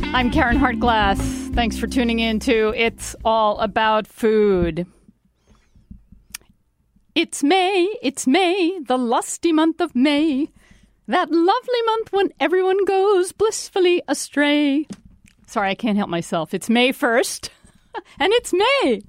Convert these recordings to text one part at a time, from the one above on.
I'm Karen Hartglass. Thanks for tuning in to It's All About Food. It's May, the lusty month of May. That lovely month when everyone goes blissfully astray. Sorry, I can't help myself. It's May 1st, and it's May.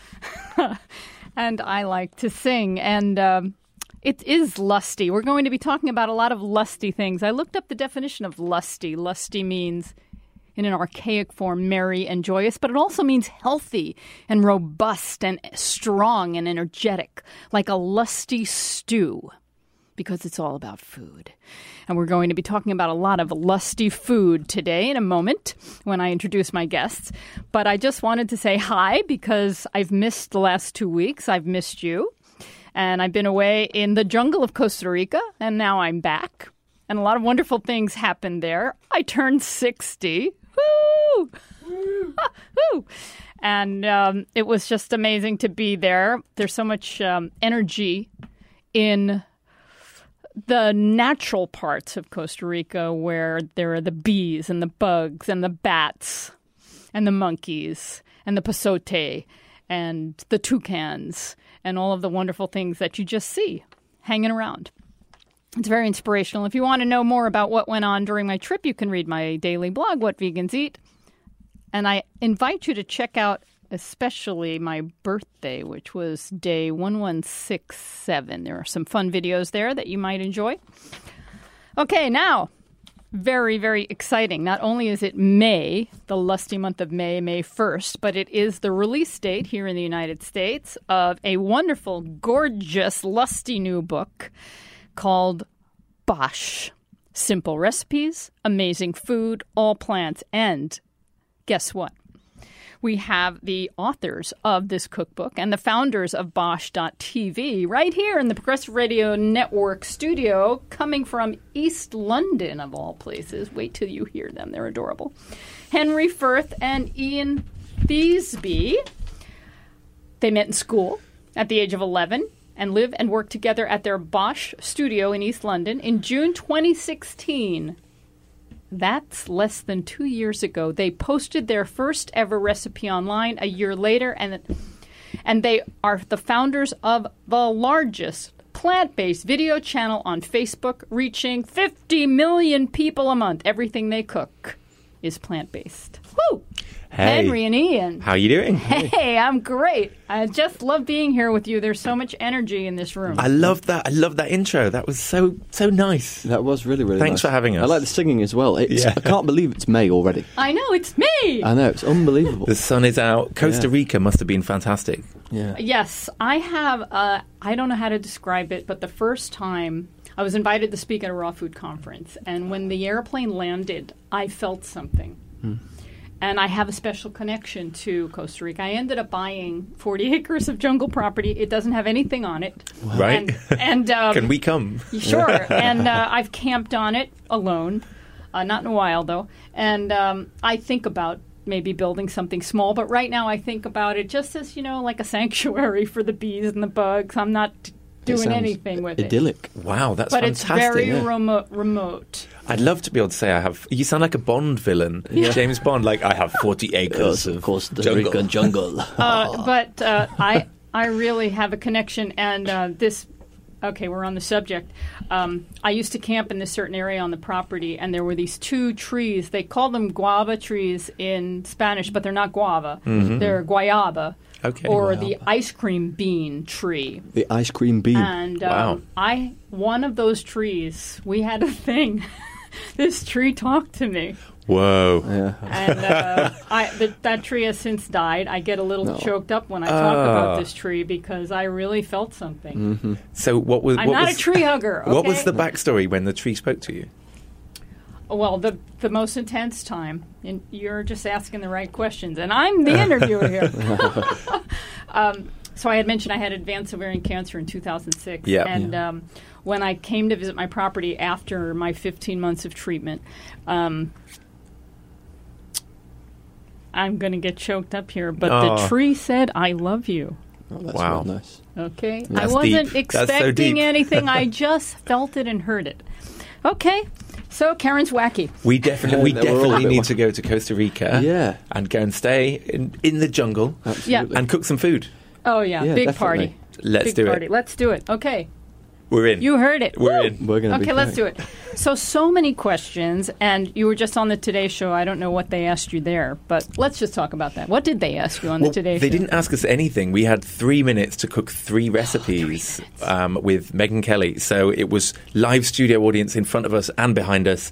And I like to sing, and it is lusty. We're going to be talking about a lot of lusty things. I looked up the definition of lusty. Lusty means, in an archaic form, merry and joyous, but it also means healthy and robust and strong and energetic, like a lusty stew, because it's all about food. And we're going to be talking about a lot of lusty food today in a moment when I introduce my guests. But I just wanted to say hi because I've missed the last 2 weeks. I've missed you. And I've been away in the jungle of Costa Rica, and now I'm back. And a lot of wonderful things happened there. I turned 60. Woo! Woo! And it was just amazing to be there. There's so much energy in the natural parts of Costa Rica where there are the bees and the bugs and the bats and the monkeys and the pasote and the toucans and all of the wonderful things that you just see hanging around. It's very inspirational. If you want to know more about what went on during my trip, you can read my daily blog, What Vegans Eat. And I invite you to check out especially my birthday, which was day 1167. There are some fun videos there that you might enjoy. Okay, now, very, very exciting. Not only is it May, the lusty month of May, May 1st, but it is the release date here in the United States of a wonderful, gorgeous, lusty new book called Bosch. Simple recipes, amazing food, all plants. And guess what? We have the authors of this cookbook and the founders of Bosch.tv right here in the Progressive Radio Network studio, coming from East London, of all places. Wait till you hear them. They're adorable. Henry Firth and Ian Thiesby. They met in school at the age of 11 and live and work together at their Bosch studio in East London. In June 2016, that's less than 2 years ago, they posted their first ever recipe online. A year later, and they are the founders of the largest plant-based video channel on Facebook, reaching 50 million people a month. Everything they cook is plant-based. Woo! Hey. Henry and Ian. How you doing? Hey, I'm great. I just love being here with you. There's so much energy in this room. I love that. I love that intro. That was so nice. That was really, really Thanks nice. for having us. I like the singing as well. I can't believe it's May already. I know, it's me! I know, it's unbelievable. The sun is out. Costa Rica must have been fantastic. Yeah. Yes, I have, I don't know how to describe it, but the first time I was invited to speak at a raw food conference, and when the airplane landed, I felt something. And I have a special connection to Costa Rica. I ended up buying 40 acres of jungle property. It doesn't have anything on it. Wow. Right. And Can we come? Sure. And I've camped on it alone. Not in a while, though. And I think about maybe building something small. But right now I think about it just as, like a sanctuary for the bees and the bugs. I'm not doing anything with idyllic. it. Wow, that's but fantastic. But it's very remote. I'd love to be able to say I have... You sound like a Bond villain. Yeah. James Bond, like, I have 40 acres of course, the jungle. Rican jungle. But I really have a connection, and this... Okay, we're on the subject. I used to camp in this certain area on the property, and there were these two trees. They call them guava trees in Spanish, but they're not guava. Mm-hmm. They're guayaba. Okay. Or guayaba. the ice cream bean tree. The ice cream bean. And wow. One of those trees, we had a thing. This tree talked to me. Whoa. Yeah. And that tree has since died. I get a little choked up when I talk about this tree because I really felt something. Mm-hmm. So I'm not a tree hugger, okay? What was the backstory when the tree spoke to you? Well, the most intense time, and you're just asking the right questions, and I'm the interviewer here. So I had mentioned I had advanced ovarian cancer in 2006, and when I came to visit my property after my 15 months of treatment, I'm going to get choked up here, but the tree said, "I love you." Oh, that's wow. real nice. Okay, That's I wasn't deep. expecting anything. I just felt it and heard it. Okay. So Karen's wacky. We definitely We're all a bit need wacky. to go to Costa Rica. Yeah. And go and stay in the jungle. Absolutely. And cook some food. Oh yeah, Yeah, big definitely. party. Let's Big do party. it. Let's do it. Okay, We're in. you heard it. We're Woo! in. We're gonna be Okay, let's great. do it. So many questions, and you were just on the Today Show. I don't know what they asked you there, but let's just talk about that. What did they ask you on the Today Show? They didn't ask us anything. We had 3 minutes to cook 3 recipes with Megyn Kelly. So it was live studio audience in front of us and behind us.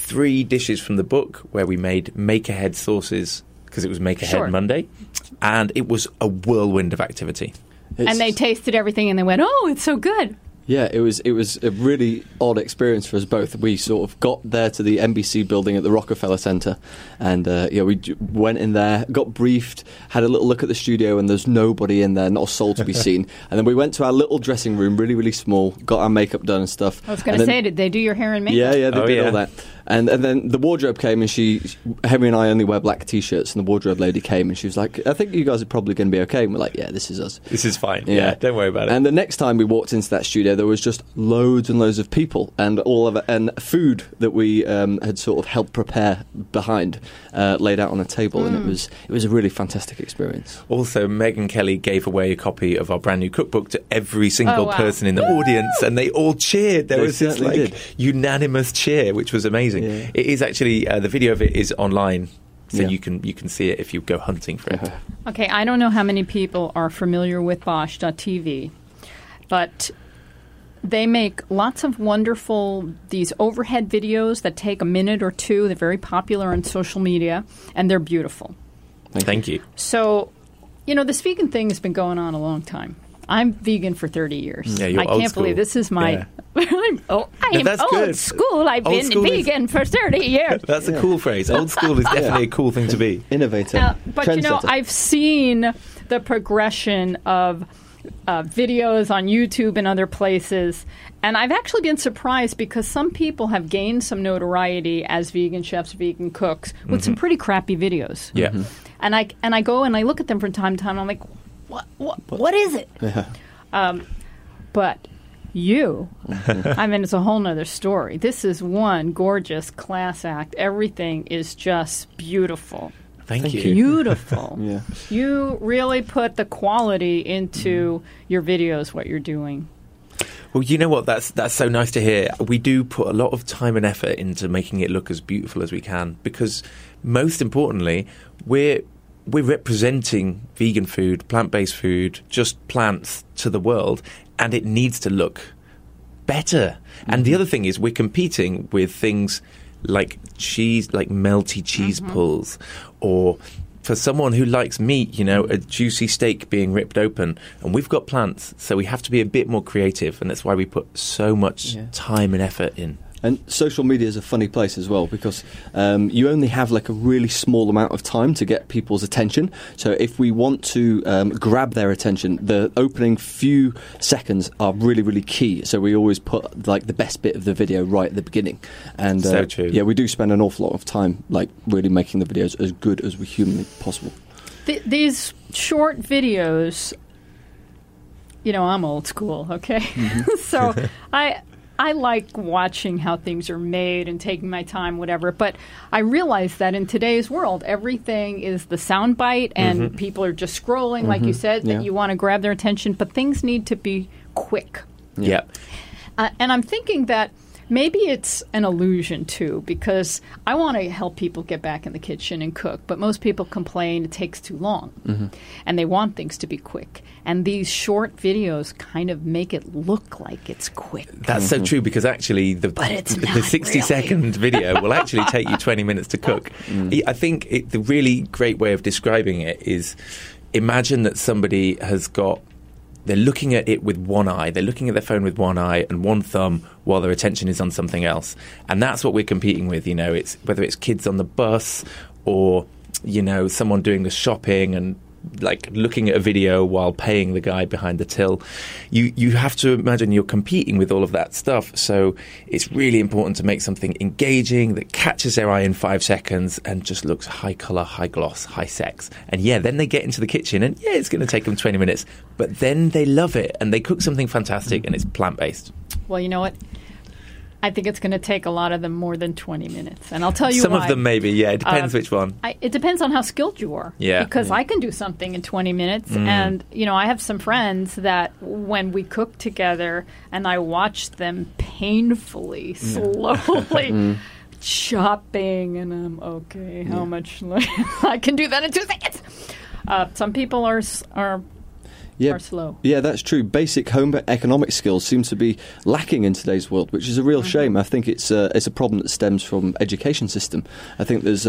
3 dishes from the book where we made Make Ahead sauces because it was Make Ahead Sure. Monday. And it was a whirlwind of activity. And they tasted everything, and they went, "Oh, it's so good." Yeah, it was a really odd experience for us both. We sort of got there to the NBC building at the Rockefeller Center, and we went in there, got briefed, had a little look at the studio, and there's nobody in there, not a soul to be seen. And then we went to our little dressing room, really, really small, got our makeup done and stuff. I was going to say, did they do your hair and makeup? Yeah, they Oh, did yeah. all that. And then the wardrobe came, and Henry and I only wear black T-shirts, and the wardrobe lady came, and she was like, "I think you guys are probably going to be okay." And we're like, "Yeah, this is us. This is fine. Yeah, don't worry about it. And the next time we walked into that studio, there was just loads and loads of people, and all of it, and food that we had sort of helped prepare behind, laid out on a table, and it was a really fantastic experience. Also, Megyn Kelly gave away a copy of our brand new cookbook to every single Oh, wow. person in the audience, and they all cheered. There They was this certainly like did. unanimous cheer, which was amazing. Yeah. It is actually the video of it is online, so Yeah. you can see it if you go hunting for it. Okay, I don't know how many people are familiar with Bosch.tv, but they make lots of wonderful, these overhead videos that take a minute or two. They're very popular on social media, and they're beautiful. Thank you. So, this vegan thing has been going on a long time. I'm vegan for 30 years. Yeah, you're I old can't believe school. this is my... Yeah. I No, am that's old good. school. I've Old been school is- vegan for 30 years. That's a cool phrase. Old school is definitely a cool thing to be. Innovator, But trendsetter. I've seen the progression of videos on YouTube and other places, and I've actually been surprised because some people have gained some notoriety as vegan chefs, vegan cooks with some pretty crappy videos. Yeah. And I go and I look at them from time to time, and I'm like, what is it? But you, I mean, it's a whole nother story. This is one gorgeous class act. Everything is just beautiful. Thank you. Beautiful. Yeah. You really put the quality into your videos, what you're doing. Well, you know what? That's so nice to hear. We do put a lot of time and effort into making it look as beautiful as we can because, most importantly, we're representing vegan food, plant-based food, just plants to the world, and it needs to look better. And the other thing is we're competing with things like cheese, like melty cheese pulls, or for someone who likes meat, a juicy steak being ripped open. And we've got plants, so we have to be a bit more creative, and that's why we put so much time and effort in. And social media is a funny place as well because you only have like a really small amount of time to get people's attention. So if we want to grab their attention, the opening few seconds are really, really key. So we always put like the best bit of the video right at the beginning. And So true. Yeah, we do spend an awful lot of time like really making the videos as good as we humanly possible. These short videos, I'm old school, okay? So I like watching how things are made and taking my time, whatever. But I realize that in today's world, everything is the soundbite, and people are just scrolling, like you said, that you want to grab their attention. But things need to be quick. Yeah. And I'm thinking that maybe it's an illusion, too, because I want to help people get back in the kitchen and cook. But most people complain it takes too long, and they want things to be quick. And these short videos kind of make it look like it's quick. That's so true because actually But it's the not 60-second video will actually take you 20 minutes to cook. I think the really great way of describing it is imagine that somebody they're looking at it with one eye. They're looking at their phone with one eye and one thumb while their attention is on something else. And that's what we're competing with. It's whether it's kids on the bus or, someone doing the shopping and like looking at a video while paying the guy behind the till. You have to imagine you're competing with all of that stuff. So it's really important to make something engaging that catches their eye in 5 seconds and just looks high colour, high gloss, high sex. And then they get into the kitchen and it's going to take them 20 minutes. But then they love it and they cook something fantastic and it's plant-based. Well, you know what? I think it's going to take a lot of them more than 20 minutes. And I'll tell you Some why. of them maybe, yeah. It depends which one. It depends on how skilled you are. Yeah. Because I can do something in 20 minutes. And, I have some friends that when we cook together and I watch them painfully, slowly chopping, and I'm, okay, how much? I can do that in 2 seconds. Some people are slow. Yeah, that's true. Basic home economic skills seem to be lacking in today's world, which is a real shame. I think it's a problem that stems from education system. I think there's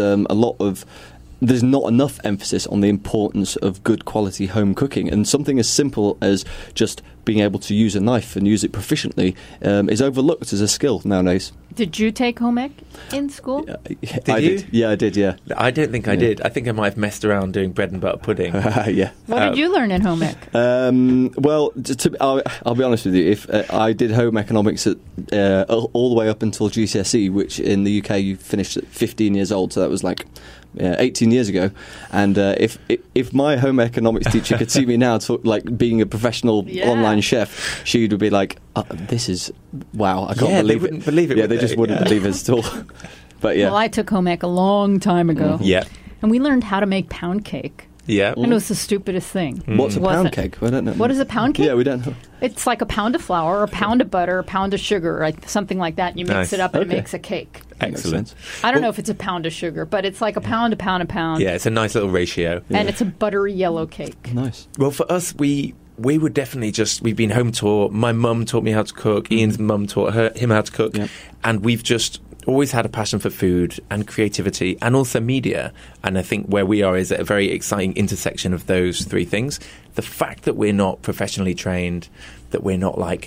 there's not enough emphasis on the importance of good quality home cooking, and something as simple as just being able to use a knife and use it proficiently is overlooked as a skill nowadays. Did you take home ec in school? I did. Yeah, I did, yeah. I don't think I did. I think I might have messed around doing bread and butter pudding. Yeah. What did you learn in home ec? Well, I'll be honest with you. If I did home economics all the way up until GCSE, which in the UK you finished at 15 years old, so that was like 18 years ago. And if my home economics teacher could see me now like being a professional online chef, she would be like, this is wow, I can't believe it. They wouldn't believe it. Yeah, they just wouldn't believe it at all. But yeah. Well, I took home ec a long time ago. Yeah. And we learned how to make pound cake. Yeah. And it was the stupidest thing. What's a pound cake? I don't know. What is a pound cake? Yeah, we don't know. It's like a pound of flour, a pound of butter, a pound of sugar, something like that. You mix it up and it makes a cake. Excellent. I don't know if it's a pound of sugar, but it's like a pound. Yeah, it's a nice little ratio. And it's a buttery yellow cake. Nice. Well, for us, we were definitely we've been home taught. My mum taught me how to cook. Ian's mum taught him how to cook. Yep. And we've just always had a passion for food and creativity and also media. And I think where we are is at a very exciting intersection of those three things. The fact that we're not professionally trained, that we're not like,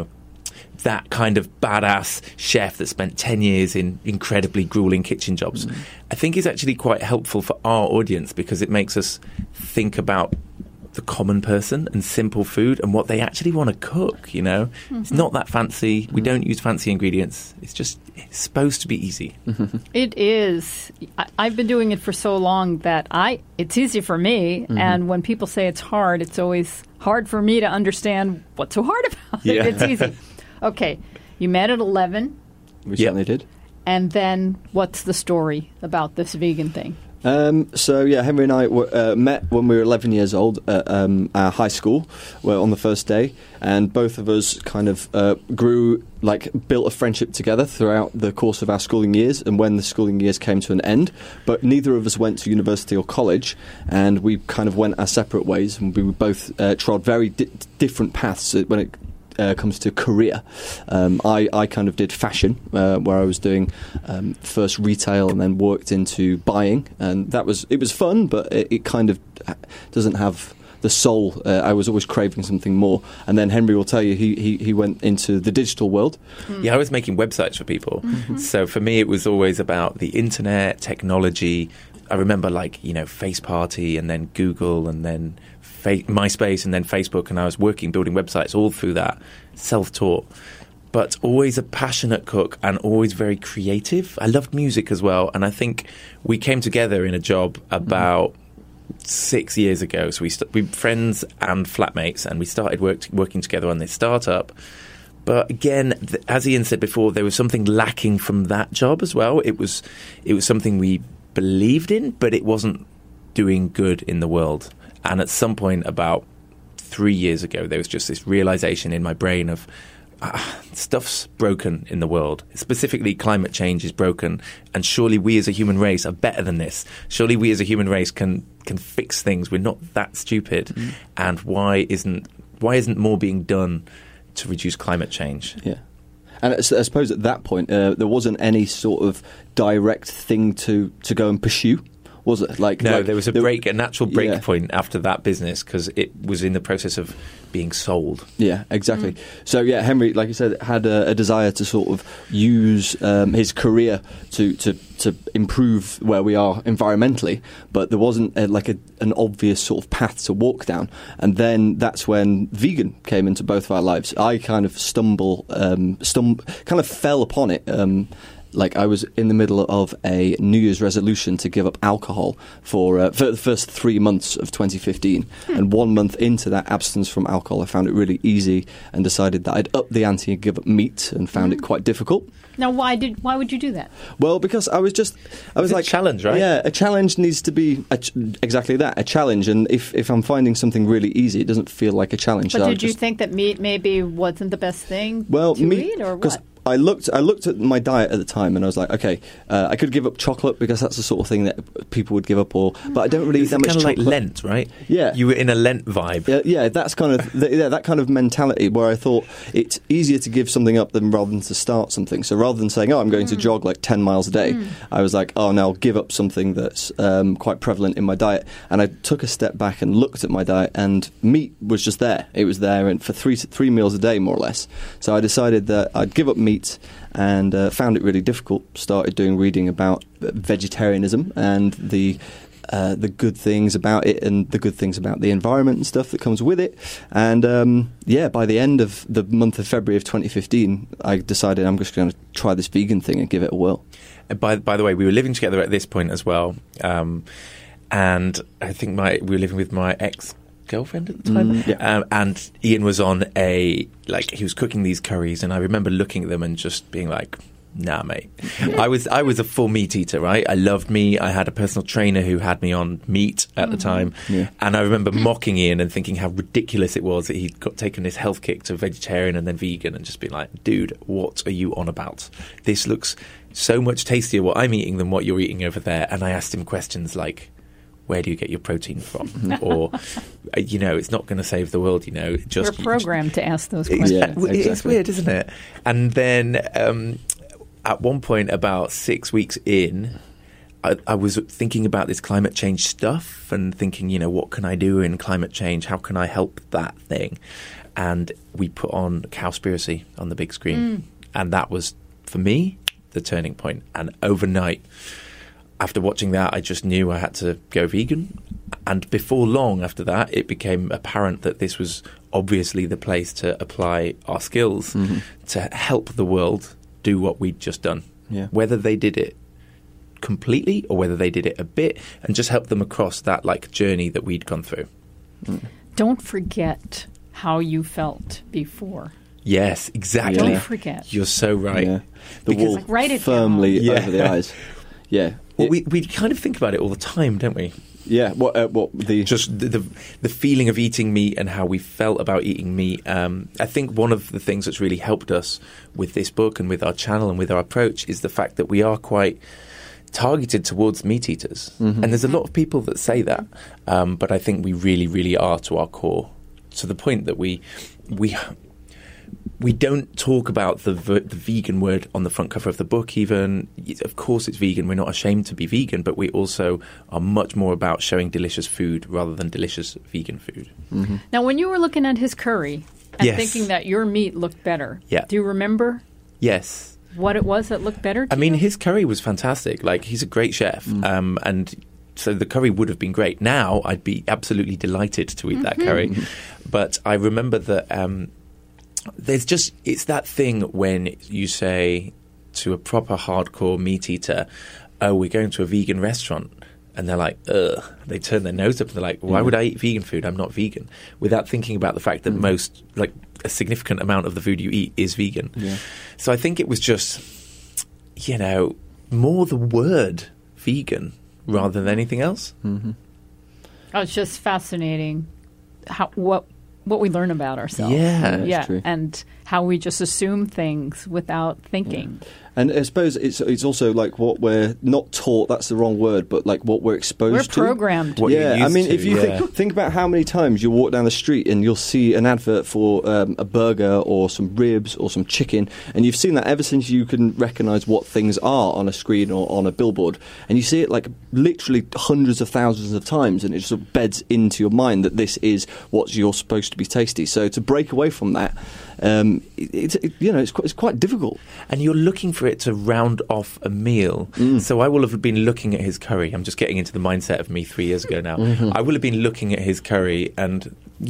that kind of badass chef that spent 10 years in incredibly grueling kitchen jobs, I think is actually quite helpful for our audience because it makes us think about the common person and simple food and what they actually want to cook, It's not that fancy. We don't use fancy ingredients. It's supposed to be easy. It is. I've been doing it for so long that it's easy for me. And when people say it's hard, it's always hard for me to understand what's so hard about it. It's easy. Okay, you met at 11. We certainly did. And then what's the story about this vegan thing? Henry and I met when we were 11 years old at our high school on the first day, and both of us kind of built a friendship together throughout the course of our schooling years and when the schooling years came to an end. But neither of us went to university or college, and we kind of went our separate ways, and we both trod very different paths when it comes to career. I kind of did fashion, where I was doing first retail and then worked into buying, and it was fun, but it kind of doesn't have the soul. I was always craving something more. And then Henry will tell you he went into the digital world. Yeah, I was making websites for people. So for me, it was always about the internet, technology. I remember Face Party and then Google and then MySpace and then Facebook, and I was building websites all through that, self-taught, but always a passionate cook and always very creative. I loved music as well, and I think we came together in a job about 6 years ago. So we were friends and flatmates, and we started working together on this startup. But again, as Ian said before, there was something lacking from that job as well. It was something we believed in, but it wasn't doing good in the world. And at some point about 3 years ago, there was just this realization in my brain of stuff's broken in the world. Specifically, climate change is broken. And surely we as a human race are better than this. Surely we as a human race can fix things. We're not that stupid. And why isn't more being done to reduce climate change? Yeah. And I suppose at that point, there wasn't any sort of direct thing to go and pursue. Was it? There was a natural break point after that business because it was in the process of being sold. Yeah, exactly. So Henry, like you said, had a desire to sort of use his career to improve where we are environmentally, but there wasn't an obvious sort of path to walk down. And then that's when vegan came into both of our lives. I kind of fell upon it. like I was in the middle of a New Year's resolution to give up alcohol for the first 3 months of 2015, and 1 month into that abstinence from alcohol, I found it really easy and decided that I'd up the ante and give up meat, and found it quite difficult. Now, why would you do that? Well, because I was like, a challenge, right? Yeah, a challenge needs to be exactly that, a challenge. And if I'm finding something really easy, it doesn't feel like a challenge. But so did you think that meat maybe wasn't the best thing to meat, eat, or what? I looked at my diet at the time, and I was like, okay, I could give up chocolate because that's the sort of thing that people would give up, but I don't really eat that much chocolate. Kind of like Lent, right? Yeah, you were in a Lent vibe. Yeah, that's kind of that kind of mentality where I thought it's easier to give something up rather than to start something. So rather than saying, I'm going to jog like 10 miles a day, I was like, now I'll give up something that's quite prevalent in my diet. And I took a step back and looked at my diet, and meat was just there. It was there, and for three meals a day, more or less. So I decided that I'd give up meat, and found it really difficult. Started doing reading about vegetarianism and the good things about it, and the good things about the environment and stuff that comes with it. And by the end of the month of February of 2015, I decided I'm just going to try this vegan thing and give it a whirl. By the way, we were living together at this point as well, and I think we were living with my ex-girlfriend at the time, and Ian was on he was cooking these curries, and I remember looking at them and just being like, nah, mate. I was a full meat eater, right? I loved meat. I had a personal trainer who had me on meat at the time, and I remember mocking Ian and thinking how ridiculous it was that he'd taken this health kick to vegetarian and then vegan, and just being like, dude, what are you on about? This looks so much tastier what I'm eating than what you're eating over there. And I asked him questions like, where do you get your protein from? Or, it's not going to save the world, We're programmed to ask those questions. Yeah, exactly. It's weird, isn't it? And then at one point, about 6 weeks in, I was thinking about this climate change stuff and thinking, what can I do in climate change? How can I help that thing? And we put on Cowspiracy on the big screen. And that was, for me, the turning point. And overnight, after watching that, I just knew I had to go vegan. And before long after that, it became apparent that this was obviously the place to apply our skills to help the world do what we'd just done. Yeah. Whether they did it completely or whether they did it a bit, and just help them across that journey that we'd gone through. Don't forget how you felt before. Yes, exactly. Don't forget. You're so right. Yeah. The wool write it firmly down. over the eyes. Yeah. Well, we kind of think about it all the time, don't we? Yeah. Just the feeling of eating meat and how we felt about eating meat. I think one of the things that's really helped us with this book and with our channel and with our approach is the fact that we are quite targeted towards meat eaters. And there's a lot of people that say that, but I think we really, really are to our core, to the point that we don't talk about the vegan word on the front cover of the book even. Of course it's vegan. We're not ashamed to be vegan, but we also are much more about showing delicious food rather than delicious vegan food. Now, when you were looking at his curry and Yes. thinking that your meat looked better, do you remember Yes. what it was that looked better to I mean, you? his curry was fantastic. He's a great chef. And so the curry would have been great. Now I'd be absolutely delighted to eat that curry. But I remember that it's that thing when you say to a proper hardcore meat eater, oh, we're going to a vegan restaurant. And they're like, ugh. They turn their nose up and they're like, why would I eat vegan food? I'm not vegan. Without thinking about the fact that a significant amount of the food you eat is vegan. Yeah. So I think it was just, more the word vegan rather than anything else. Oh, it's just fascinating what we learn about ourselves. Yeah, true. And how we just assume things without thinking. And I suppose it's also what we're not taught, that's the wrong word, but what we're exposed to. We're programmed. What you're used if to, you think about how many times you walk down the street and you'll see an advert for a burger or some ribs or some chicken, and you've seen that ever since you can recognise what things are on a screen or on a billboard, and you see it literally hundreds of thousands of times, and it just sort of beds into your mind that this is what you're supposed to be tasty. So to break away from that, it's quite difficult. And you're looking for for it to round off a meal. So I will have been looking at his curry. I'm just getting into the mindset of me 3 years ago now. I will have been looking at his curry, and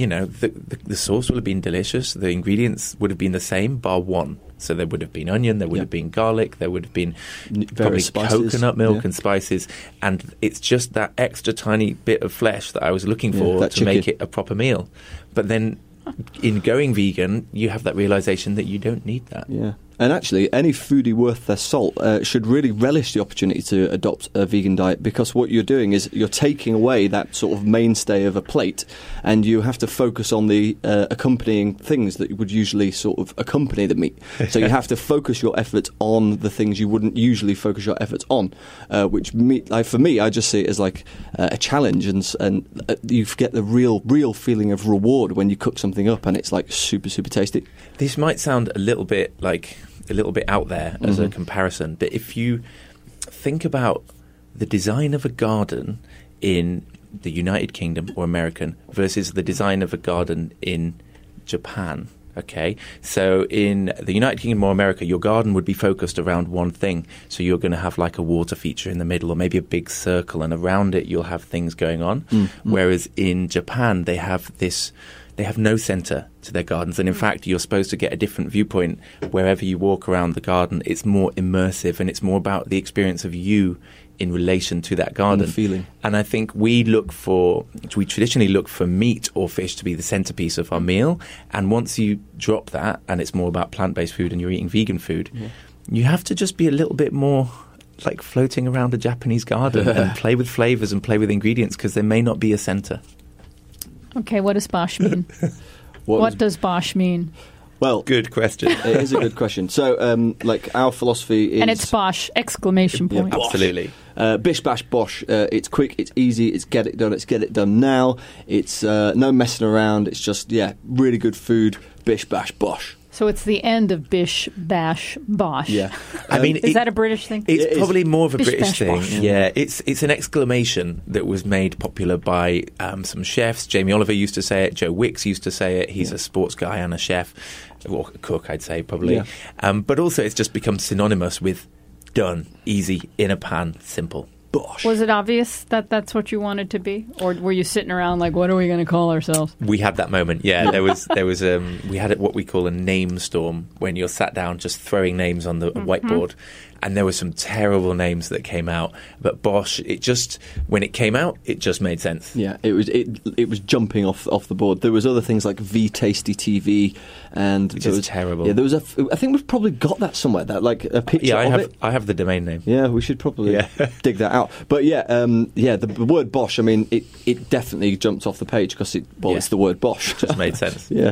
the sauce will have been delicious. The ingredients would have been the same, bar one. So there would have been onion, there would have been garlic, there would have been probably coconut milk and spices, and it's just that extra tiny bit of flesh that I was looking for to make it a proper meal. But then in going vegan, you have that realization that you don't need that. Yeah. And actually, any foodie worth their salt should really relish the opportunity to adopt a vegan diet, because what you're doing is you're taking away that sort of mainstay of a plate, and you have to focus on the accompanying things that would usually sort of accompany the meat. So you have to focus your efforts on the things you wouldn't usually focus your efforts on, which for me, I just see it as like a challenge, and you get the real feeling of reward when you cook something up, and it's like super, super tasty. This might sound a little bit out there as a comparison, but if you think about the design of a garden in the United Kingdom or American versus the design of a garden in Japan, okay? So in the United Kingdom or America, your garden would be focused around one thing. So you're going to have like a water feature in the middle, or maybe a big circle, and around it you'll have things going on. Whereas in Japan, they have no centre to their gardens. And in fact, you're supposed to get a different viewpoint wherever you walk around the garden. It's more immersive, and it's more about the experience of you in relation to that garden. And the feeling. And I think we traditionally look for meat or fish to be the centrepiece of our meal. And once you drop that, and it's more about plant-based food and you're eating vegan food, you have to just be a little bit more like floating around a Japanese garden and play with flavours and play with ingredients, because there may not be a centre. Okay, what does Bosch mean? What does Bosch mean? Well, good question. It is a good question. So, like, our philosophy is... And it's Bosch, exclamation point. Yeah, absolutely. Bish, bash, bosh. It's quick, it's easy, it's get it done, let's get it done now. It's no messing around, it's just, really good food. Bish, bash, bosh. So it's the end of Bish, Bash, Bosh. Yeah. I mean, is that a British thing? It's probably more of a Bish, British bash, thing. bosh. Yeah, it's an exclamation that was made popular by some chefs. Jamie Oliver used to say it. Joe Wicks used to say it. He's a sports guy and a chef, or a cook, I'd say, probably. Yeah. But also, it's just become synonymous with done, easy, in a pan, simple. Bosh. Was it obvious that that's what you wanted to be, or were you sitting around like, what are we going to call ourselves? We had that moment, yeah. There was we had what we call a name storm, when you're sat down just throwing names on the whiteboard, and there were some terrible names that came out. But Bosch, when it came out, it just made sense. Yeah, it was jumping off the board. There was other things like V Tasty TV, and Which is terrible. Yeah, there was I think we've probably got that somewhere. That like a picture. Yeah, of I have the domain name. Yeah, we should probably dig that out. But the word Bosch, I mean, it definitely jumped off the page because it's the word Bosch. Just made sense. Yeah.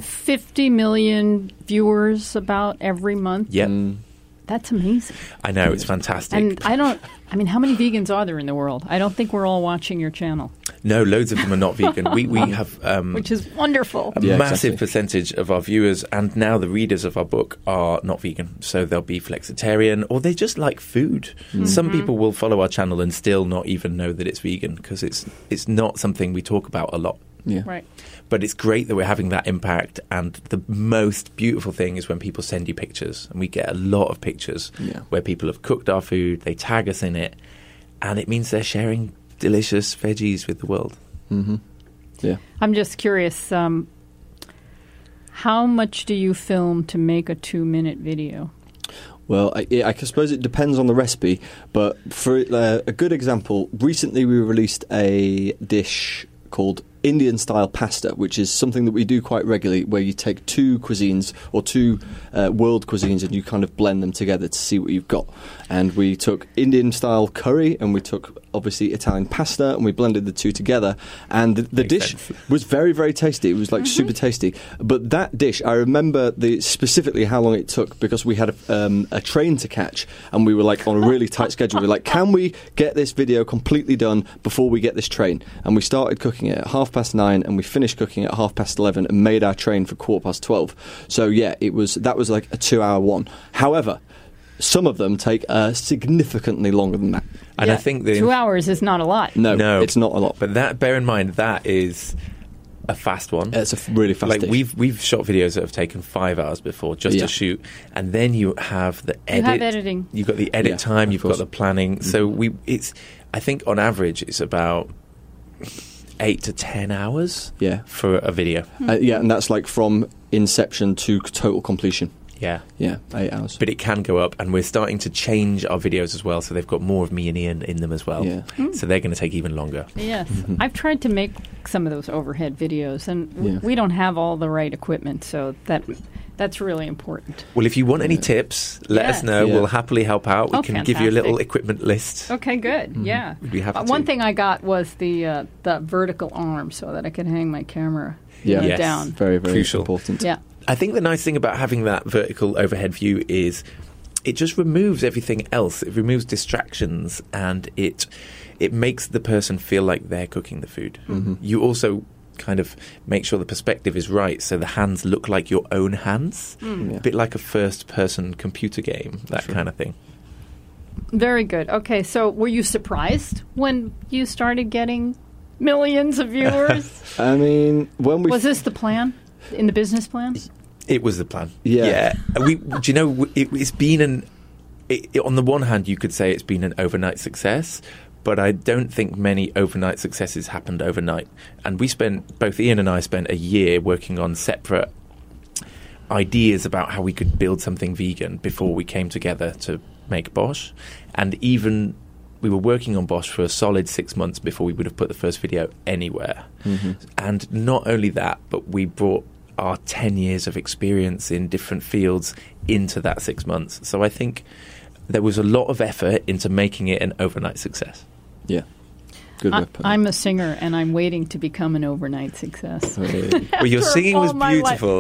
50 million viewers about every month. Yep. That's amazing. I know, it's fantastic. And how many vegans are there in the world? I don't think we're all watching your channel. No, loads of them are not vegan. We have... which is wonderful. A massive percentage of our viewers and now the readers of our book are not vegan. So they'll be flexitarian, or they just like food. Some people will follow our channel and still not even know that it's vegan, because it's not something we talk about a lot. Yeah. Right. But it's great that we're having that impact, and the most beautiful thing is when people send you pictures, and we get a lot of pictures where people have cooked our food, they tag us in it, and it means they're sharing delicious veggies with the world. Mm-hmm. Yeah. I'm just curious, how much do you film to make a 2-minute video? Well, I suppose it depends on the recipe, but for a good example, recently we released a dish called Indian-style pasta, which is something that we do quite regularly, where you take two cuisines or two world cuisines and you kind of blend them together to see what you've got. And we took Indian-style curry and we took, obviously, Italian pasta, and we blended the two together. And the dish was very, very tasty. It was like super tasty. But that dish, I remember specifically how long it took, because we had a train to catch, and we were like on a really tight schedule. We were like, can we get this video completely done before we get this train? And we started cooking it at 9:30, and we finished cooking at 11:30, and made our train for 12:15. So yeah, that was like a 2-hour one. However, some of them take significantly longer than that. And I think 2 hours is not a lot. No, it's not a lot. But bear in mind, that is a fast one. It's a really fast Like dish. we've shot videos that have taken 5 hours before just to shoot, and then you have the edit. You have editing. You've got the edit time. You've course. got the planning. So I think on average it's about 8 to 10 hours. For a video. And that's like from inception to total completion. Yeah. 8 hours. But it can go up, and we're starting to change our videos as well, so they've got more of me and Ian in them as well. Yeah. So they're going to take even longer. Yes. I've tried to make some of those overhead videos, and we don't have all the right equipment, so that's really important. Well, if you want any tips, let us know. Yeah. We'll happily help out. We can give you a little fantastic. equipment list. Okay, good. Yeah. We'd be happy to. One thing I got was the vertical arm so that I could hang my camera Yes. down. Very, very Crucial. important. Yeah. I think the nice thing about having that vertical overhead view is it just removes everything else. It removes distractions, and it makes the person feel like they're cooking the food. You also kind of make sure the perspective is right, so the hands look like your own hands. A bit like a first-person computer game, that kind of thing. Very good. Okay, so were you surprised when you started getting millions of viewers? I mean, when we... Was this the plan? In the business plan? It was the plan. Yeah. Do you know, it's been on the one hand, you could say it's been an overnight success, but I don't think many overnight successes happened overnight. And both Ian and I spent a year working on separate ideas about how we could build something vegan before we came together to make Bosch. And even we were working on Bosch for a solid 6 months before we would have put the first video anywhere. And not only that, but we brought our 10 years of experience in different fields into that 6 months. So I think there was a lot of effort into making it an overnight success. Yeah. Good work. I'm a singer, and I'm waiting to become an overnight success. Well, your singing was all my life. beautiful.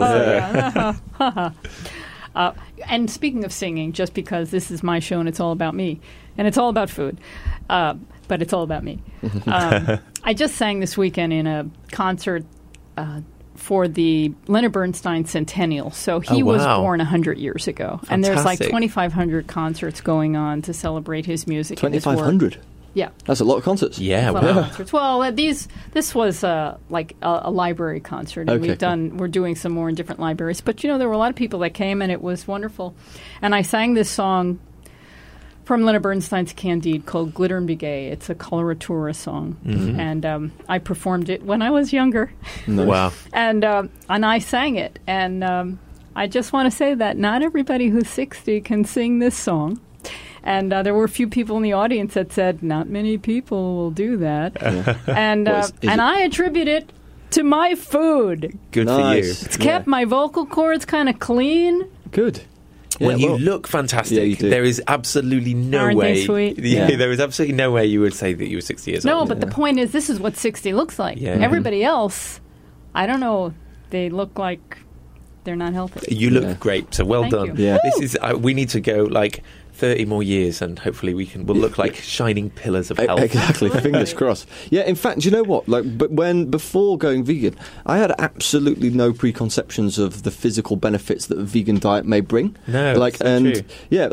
And speaking of singing, just because this is my show and it's all about me, and it's all about food, but it's all about me. I just sang this weekend in a concert for the Leonard Bernstein Centennial. So he was born 100 years ago. Fantastic. And there's like 2,500 concerts going on to celebrate his music. 2,500? Yeah. That's a lot of concerts. Yeah, Well, wow. concerts. Well, this was like a library concert, and Okay, we're doing some more in different libraries. But there were a lot of people that came, and it was wonderful. And I sang this song from Leonard Bernstein's Candide called "Glitter and Be Gay." It's a coloratura song, and I performed it when I was younger, Wow. and I sang it. And I just want to say that not everybody who's 60 can sing this song. And there were a few people in the audience that said, not many people will do that. And I attribute it to my food. Good Nice. for you. It's kept my vocal cords kind of clean. Good. When Yeah, you well, look fantastic, Yeah, you do. there is absolutely no Aren't they way. sweet? Yeah, Yeah. there is absolutely no way you would say that you were 60 years No, old. but the point is, this is what 60 looks like. Yeah. Everybody else, I don't know, they look like they're not healthy. You look Yeah. great, so well Thank done. you. Yeah. This is. We need to go like 30 more years, and hopefully we'll look like shining pillars of health. Exactly. Fingers crossed. Yeah. In fact, do you know what? But before going vegan, I had absolutely no preconceptions of the physical benefits that a vegan diet may bring. No, that's so true. yeah,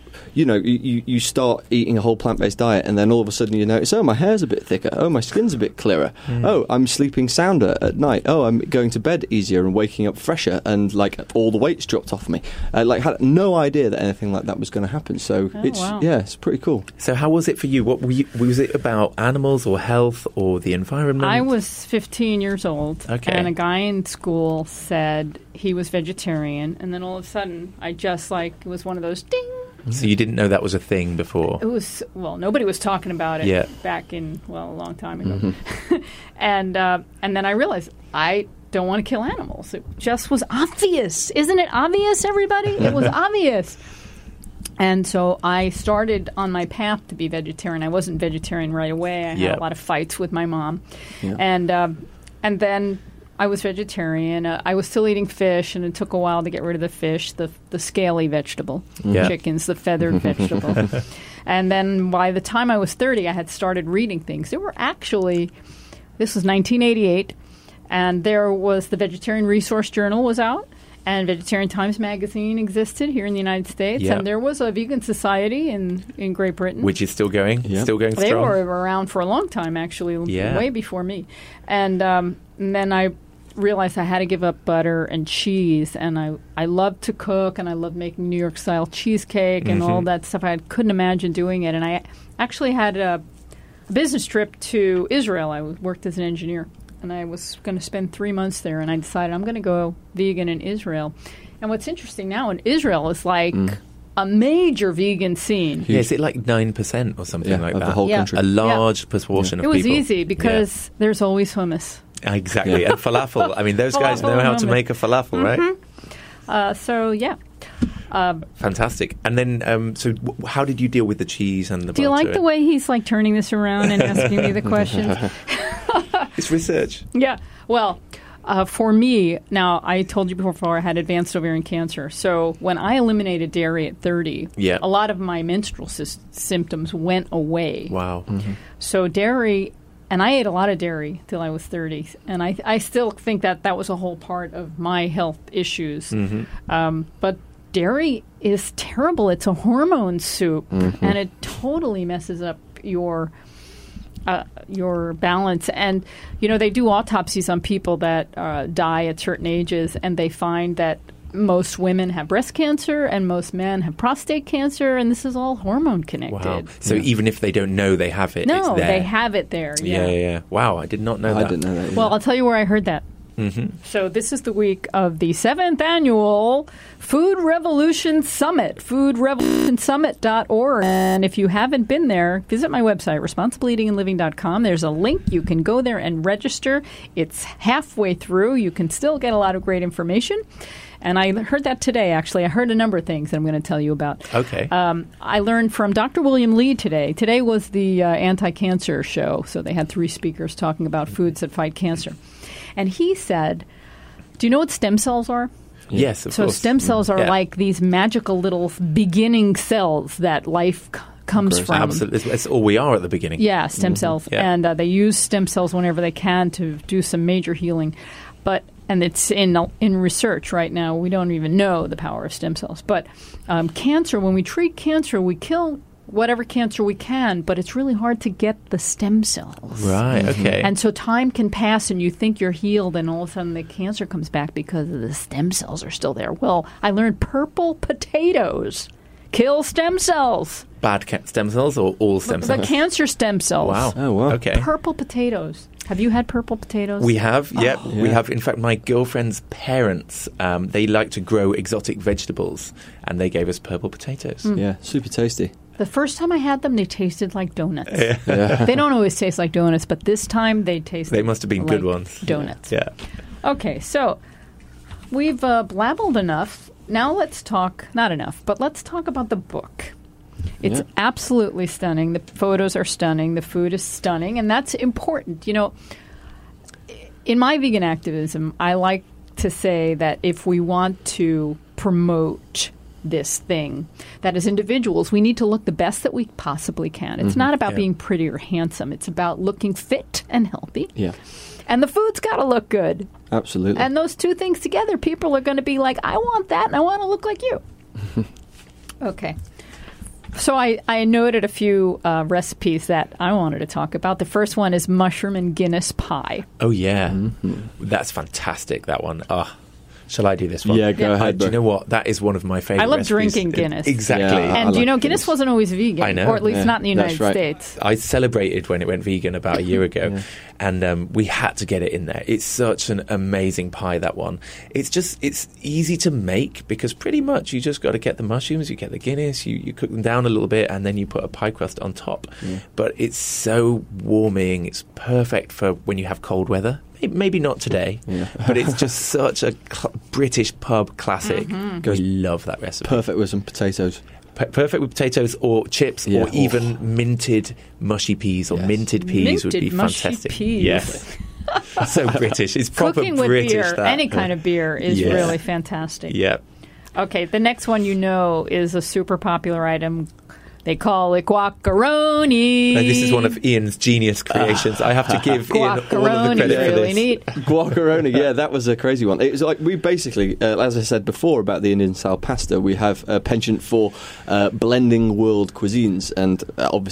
you start eating a whole plant-based diet, and then all of a sudden you notice, oh, my hair's a bit thicker. Oh, my skin's a bit clearer. Oh, I'm sleeping sounder at night. Oh, I'm going to bed easier and waking up fresher, and like all the weight's dropped off me. Had no idea that anything like that was going to happen. So wow. it's pretty cool. So how was it for you? Was it about animals or health or the environment? I was 15 years old, Okay. and a guy in school said he was vegetarian, and then all of a sudden, I just it was one of those ding. So you didn't know that was a thing before? It was, nobody was talking about it back in, a long time ago. And then I realized I don't want to kill animals. It just was obvious. Isn't it obvious, everybody? It was obvious. And so I started on my path to be vegetarian. I wasn't vegetarian right away. I had a lot of fights with my mom. Yeah. And then I was vegetarian. I was still eating fish, and it took a while to get rid of the fish, the scaly vegetable, chickens, the feathered vegetable. And then by the time I was 30, I had started reading things. This was 1988, and there was the Vegetarian Resource Journal was out, and Vegetarian Times Magazine existed here in the United States, and there was a vegan society in Great Britain. Which is still going? Yeah. Still going strong? They were around for a long time, actually, way before me. And then realized I had to give up butter and cheese, and I love to cook, and I love making New York style cheesecake and all that stuff. I couldn't imagine doing it, and I actually had a business trip to Israel. I worked as an engineer, and I was going to spend 3 months there, and I decided I'm going to go vegan in Israel. And what's interesting now in Israel is like a major vegan scene. Yeah, is it like 9% or something like of that? the whole country. A large proportion of It was people. easy because there's always hummus. Exactly. And falafel. I mean, those guys know how to Falafel, make a falafel, right? So, yeah. Fantastic. And then, so how did you deal with the cheese and the butter? Do you like the way he's like turning this around and asking me the questions? It's research. Yeah. Well, for me, now I told you before I had advanced ovarian cancer. So when I eliminated dairy at 30, a lot of my menstrual symptoms went away. Wow. So dairy, and I ate a lot of dairy till I was 30, and I still think that was a whole part of my health issues. But dairy is terrible. It's a hormone soup, and it totally messes up your balance. And, you know, they do autopsies on people that die at certain ages, and they find that most women have breast cancer and most men have prostate cancer, and this is all hormone connected. Wow. So even if they don't know they have it, it's there. they have it there. Yeah. Wow, I did not know that. I didn't know that either. Well, I'll tell you where I heard that. So this is the week of the 7th annual Food Revolution Summit, foodrevolutionsummit.org. And if you haven't been there, visit my website, responsibleeatingandliving.com. There's a link. You can go there and register. It's halfway through. You can still get a lot of great information. And I heard that today, actually. I heard a number of things that I'm going to tell you about. Okay. I learned from Dr. William Li today. Today was the anti-cancer show, so they had 3 speakers talking about foods that fight cancer. And he said, do you know what stem cells are? Yes, of so course. Stem cells are like these magical little beginning cells that life comes from. Absolutely. That's all we are at the beginning. Yeah, stem cells. Yeah. And they use stem cells whenever they can to do some major healing. And it's in research right now. We don't even know the power of stem cells. But cancer, when we treat cancer, we kill whatever cancer we can, but it's really hard to get the stem cells. Right, okay. And so time can pass and you think you're healed, and all of a sudden the cancer comes back because the stem cells are still there. Well, I learned purple potatoes kill stem cells. Bad stem cells or all stem cells? The cancer stem cells. Wow. Oh, wow. Okay. Purple potatoes. Have you had purple potatoes? We have, yep. Yeah. We have. In fact, my girlfriend's parents, they like to grow exotic vegetables, and they gave us purple potatoes. Yeah, super tasty. The first time I had them, they tasted like donuts. They don't always taste like donuts, but this time they tasted They must have been like good ones. Donuts. Yeah. Okay, so we've blabbled enough. Now let's talk, not enough, but let's talk about the book. It's absolutely stunning. The photos are stunning. The food is stunning, and that's important. You know, in my vegan activism, I like to say that if we want to promote this thing, that as individuals, we need to look the best that we possibly can. It's not about being pretty or handsome. It's about looking fit and healthy. Yeah. And the food's got to look good. Absolutely. And those two things together, people are going to be like, I want that and I want to look like you. Okay. So I noted a few recipes that I wanted to talk about. The first one is mushroom and Guinness pie. Oh, yeah. That's fantastic, that one. Shall I do this one? Yeah, go ahead. Do you know what? That is one of my favorite I love recipes. drinking Guinness. Exactly. Yeah. And I you know, like Guinness Guinness. wasn't always vegan. I know. Or at least not in the United That's right. States. I celebrated when it went vegan about a year ago, and we had to get it in there. It's such an amazing pie, that one. It's easy to make because pretty much you just got to get the mushrooms, you get the Guinness, you cook them down a little bit, and then you put a pie crust on top. But it's so warming. It's perfect for when you have cold weather. Maybe not today, but it's just such a British pub classic. I love that recipe. Perfect with some potatoes. Perfect with potatoes or chips or even minted mushy peas or minted peas would be fantastic. Peas. Yes. So British. It's proper Cooking with British. beer, that. any kind of beer, is really fantastic. Yeah. Okay, the next one is a super popular item. They call it guaccaroni. And this is one of Ian's genius creations. I have to give Ian all of the Guaccaroni credit is for really this. neat. Guaccaroni, that was a crazy one. It was like we basically, as I said before about the Indian style pasta, we have a penchant for blending world cuisines, and obviously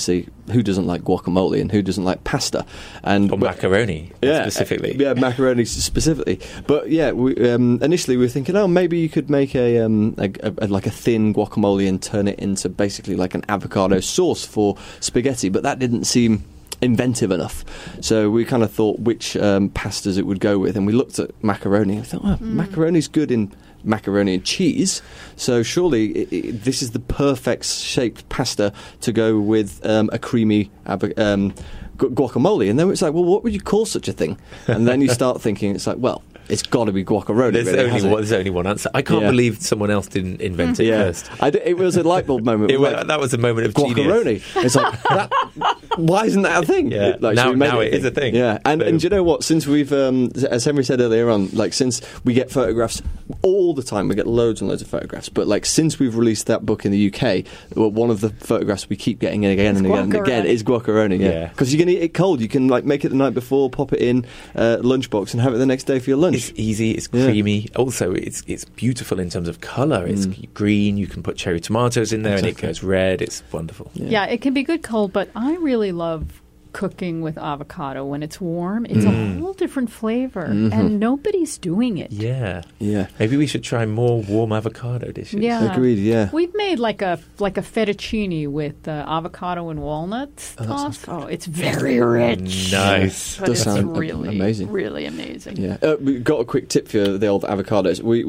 who doesn't like guacamole and who doesn't like pasta? And Or macaroni, specifically. Yeah, macaroni specifically. But yeah, initially we were thinking, oh, maybe you could make a like a thin guacamole and turn it into basically like an avocado sauce for spaghetti. But that didn't seem inventive enough, so we kind of thought which pastas it would go with, and we looked at macaroni and we thought, macaroni's good in macaroni and cheese, so surely this is the perfect shaped pasta to go with a creamy guacamole. And then it's like, well, what would you call such a thing? And then you start thinking, it's like, well, it's got to be guacamole. There's only one answer. I can't believe someone else didn't invent it first. It was a light bulb moment. That was a moment of guacamole. genius. It's like, why isn't that a thing? Yeah. Now it is a thing. Yeah, and do you know what? Since we've, as Henry said earlier on, like since we get photographs all the time, we get loads and loads of photographs. But like since we've released that book in the UK, one of the photographs we keep getting again and again is guacamole. Yeah, because you can eat it cold. You can like make it the night before, pop it in lunchbox, and have it the next day for your lunch. It's easy. It's creamy. Also, it's beautiful in terms of colour. It's green. You can put cherry tomatoes in there, and it goes red. It's wonderful. Yeah, it can be good cold, but I really love cooking with avocado when it's warm. It's a whole different flavor, and nobody's doing it. Yeah. Yeah. Maybe we should try more warm avocado dishes. Yeah. Agreed, yeah. We've made like a fettuccine with avocado and walnuts tossed. Oh, it's very rich. Nice. But Does it's sound really amazing. Really amazing. Yeah, we got a quick tip for the old avocados. We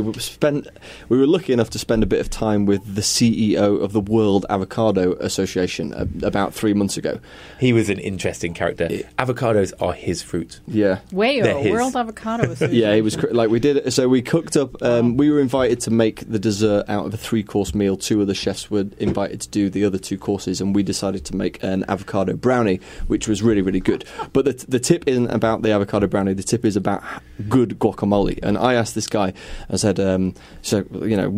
were lucky enough to spend a bit of time with the CEO of the World Avocado Association about 3 months ago. He was an interesting character. Avocados are his fruit. Yeah, Wayo, World Avocado Association. yeah, he was like we did it. So we cooked up. We were invited to make the dessert out of a 3-course meal. 2 of the chefs were invited to do the other 2 courses, and we decided to make an avocado brownie, which was really, really good. But the tip isn't about the avocado brownie. The tip is about good guacamole. And I asked this guy, I said, so you know,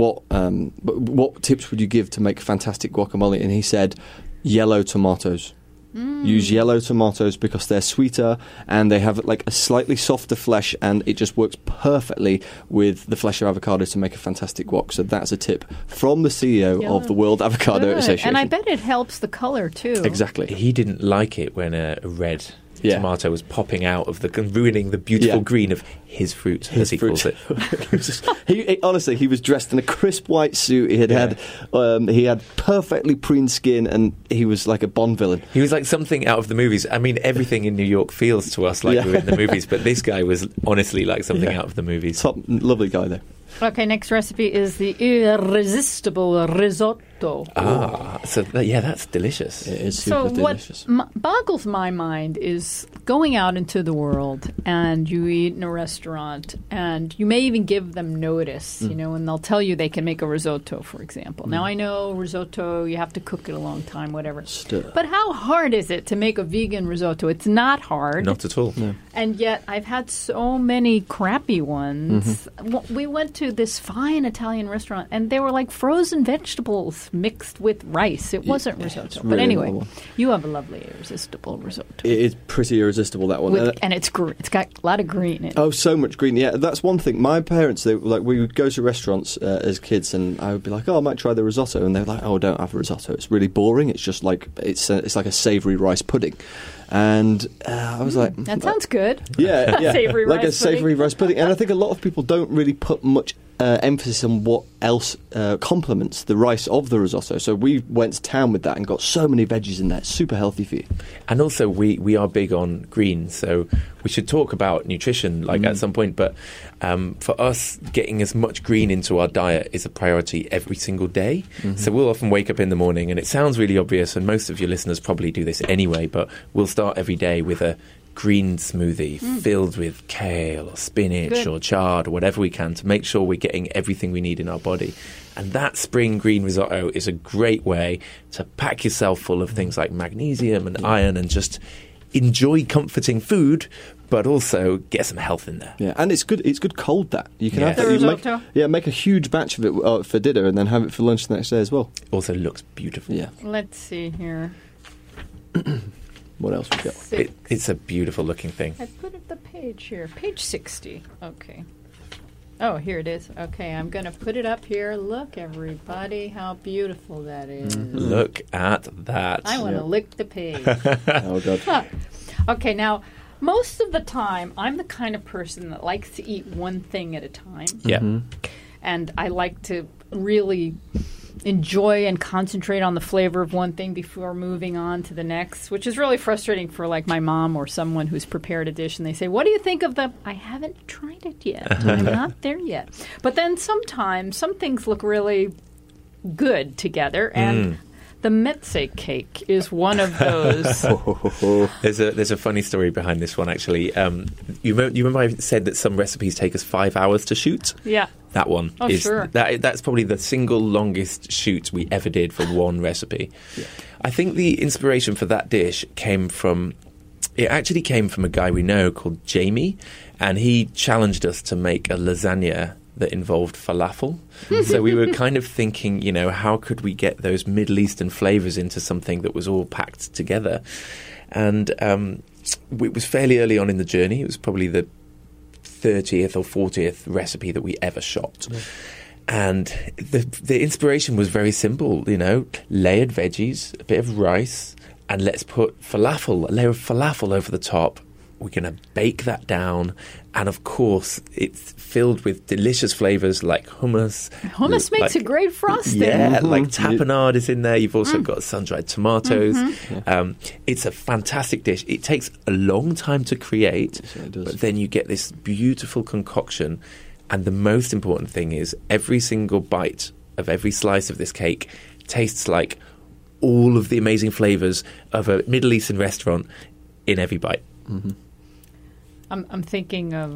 what tips would you give to make fantastic guacamole? And he said, yellow tomatoes. Use yellow tomatoes because they're sweeter and they have like a slightly softer flesh, and it just works perfectly with the flesh of avocado to make a fantastic guac. So that's a tip from the CEO of the World Avocado Association. And I bet it helps the color too. Exactly. He didn't like it when a red tomato was popping out of ruining the beautiful green of his fruit, as he calls it. Honestly, he was dressed in a crisp white suit. He had perfectly preened skin, and he was like a Bond villain. He was like something out of the movies. I mean, everything in New York feels to us like we're in the movies, but this guy was honestly like something out of the movies. Top, lovely guy though. Okay, next recipe is the irresistible risotto. So that's delicious. It is super delicious. What boggles my mind is going out into the world and you eat in a restaurant and you may even give them notice, you know, and they'll tell you they can make a risotto, for example. Now, I know risotto, you have to cook it a long time, whatever. But how hard is it to make a vegan risotto? It's not hard. Not at all. No. And yet, I've had so many crappy ones. We went to this fine Italian restaurant, and they were like frozen vegetables mixed with rice. It wasn't risotto. Really but anyway, normal. You have a lovely irresistible risotto. It is pretty irresistible, that one. And it's got a lot of green in it. Oh, so much green. Yeah, that's one thing. My parents, we would go to restaurants as kids, and I would be like, "Oh, I might try the risotto," and they're like, "Oh, don't have risotto. It's really boring. It's just like it's like a savoury rice pudding." And I was like, that sounds good. Yeah, Savoury like rice a savoury rice pudding. And I think a lot of people don't really put much emphasis on what else complements the rice of the risotto. So we went to town with that and got so many veggies in there. It's super healthy for you. And also, we are big on greens, so we should talk about nutrition at some point. But for us, getting as much green into our diet is a priority every single day. So we'll often wake up in the morning, and it sounds really obvious, and most of your listeners probably do this anyway, but we'll start every day with a green smoothie filled with kale or spinach or chard or whatever we can to make sure we're getting everything we need in our body. And that spring green risotto is a great way to pack yourself full of things like magnesium and iron and just enjoy comforting food, but also get some health in there. Yeah, and it's good. It's good cold. That you can have that. The risotto? Make a huge batch of it for dinner, and then have it for lunch the next day as well. Also looks beautiful. Yeah. Let's see here. What else we got? It's a beautiful looking thing. I put up the page here. Page 60. Okay. Oh, here it is. Okay, I'm going to put it up here. Look, everybody, how beautiful that is. Look at that. I want to lick the page. Oh, God. Okay, now, most of the time, I'm the kind of person that likes to eat one thing at a time. Yeah. And I like to really enjoy and concentrate on the flavor of one thing before moving on to the next, which is really frustrating for like my mom or someone who's prepared a dish and they say, what do you think of the... I haven't tried it yet. I'm not there yet. But then sometimes some things look really good together, and the Metze cake is one of those. There's a funny story behind this one, actually. You remember I said that some recipes take us 5 hours to shoot? Yeah. That one sure. That's probably the single longest shoot we ever did for one recipe. Yeah. I think the inspiration for that dish came from a guy we know called Jamie, and he challenged us to make a lasagna that involved falafel. So we were kind of thinking, how could we get those Middle Eastern flavors into something that was all packed together? And it was fairly early on in the journey. It was probably the 30th or 40th recipe that we ever shot. And the inspiration was very simple, layered veggies, a bit of rice, and let's put a layer of falafel over the top. We're going to bake that down, and of course, it's filled with delicious flavors like hummus. Hummus makes a great frosting. Yeah, like tapenade is in there. You've also got sun-dried tomatoes. It's a fantastic dish. It takes a long time to create, but then you get this beautiful concoction. And the most important thing is every single bite of every slice of this cake tastes like all of the amazing flavors of a Middle Eastern restaurant in every bite. I'm thinking of,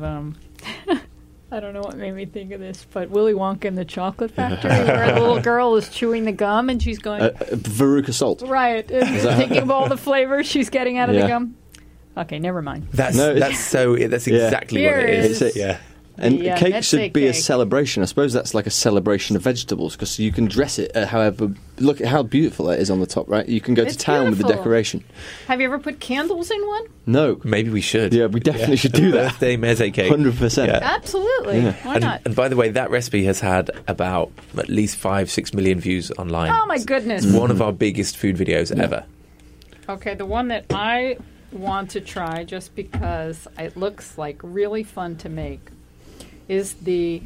I don't know what made me think of this, but Willy Wonka and the Chocolate Factory, where the little girl is chewing the gum and she's going... Veruca Salt. Right. Thinking of all the flavors she's getting out of the gum. Okay, never mind. That's exactly what it is. Yeah. And cake should be a celebration. I suppose that's like a celebration of vegetables, because you can dress it however... Look at how beautiful it is on the top, right? You can go to town with the decoration. Have you ever put candles in one? No. Maybe we should. Yeah, we definitely should do that. Birthday meze cake. 100%. Yeah. Absolutely. Yeah. Why not? And by the way, that recipe has had about at least 5-6 million views online. Oh, my goodness. It's one of our biggest food videos ever. Okay, the one that I want to try, just because it looks like really fun to make, is the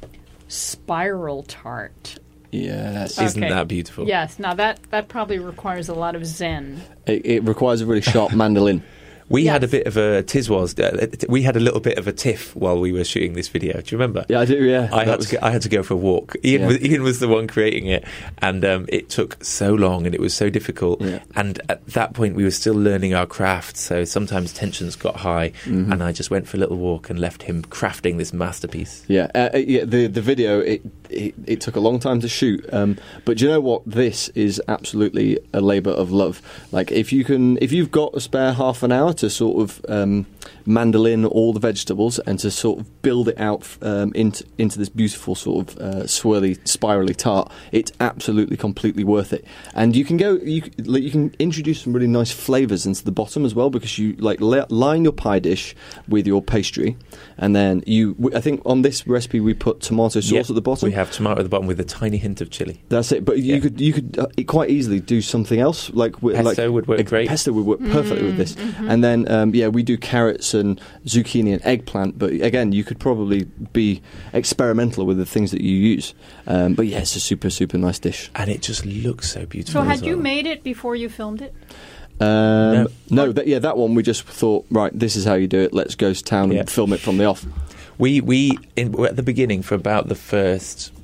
spiral tart. Yes. Isn't that beautiful? Yes. Now, that probably requires a lot of zen. It requires a really sharp mandolin. We had a bit of a we had a little bit of a tiff while we were shooting this video. Do you remember? Yeah, I do. Yeah, I had to go for a walk. Ian was the one creating it, and it took so long and it was so difficult. Yeah. And at that point, we were still learning our craft, so sometimes tensions got high, and I just went for a little walk and left him crafting this masterpiece. Yeah, the video it took a long time to shoot, but do you know what? This is absolutely a labour of love. Like if you've got a spare half an hour to sort of mandolin all the vegetables and to sort of build it out into this beautiful sort of swirly, spirally tart, it's absolutely completely worth it. And you can introduce some really nice flavours into the bottom as well, because you line your pie dish with your pastry, and then I think on this recipe we put tomato sauce at the bottom. We have tomato at the bottom with a tiny hint of chili. That's it. But you could quite easily do something else, pesto would work great. Pesto would work perfectly with this. And then we do carrots and zucchini and eggplant, but again, you could probably be experimental with the things that you use. But yeah, it's a super, super nice dish. And it just looks so beautiful. So had you made it before you filmed it? No. That one we just thought, right, this is how you do it. Let's go to town and film it from the off. We at the beginning, for about the first,